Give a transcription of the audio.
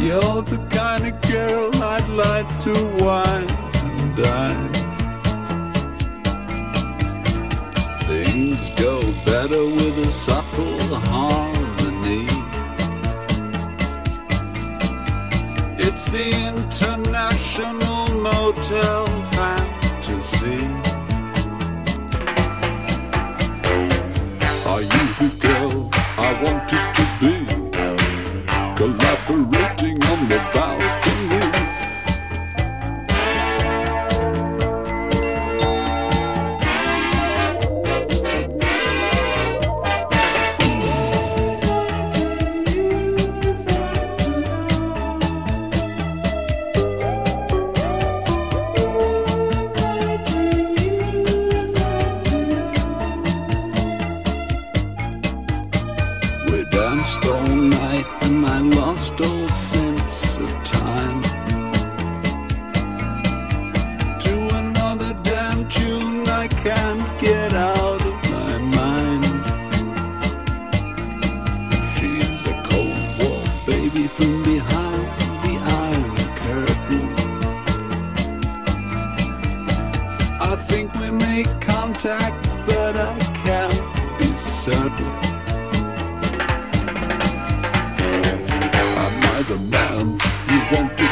You're the kind of girl I'd like to wine and dine. Things go better with a subtle harmony. It's the international motel fantasy. Are you the girl I wanted to be? Collaborating on the balcony. We danced all night and I lost all sense of time. To another damn tune I can't get out of my mind. She's a Cold War baby from behind the Iron Curtain. I think we make contact, but I can't be certain. Am I the man you want to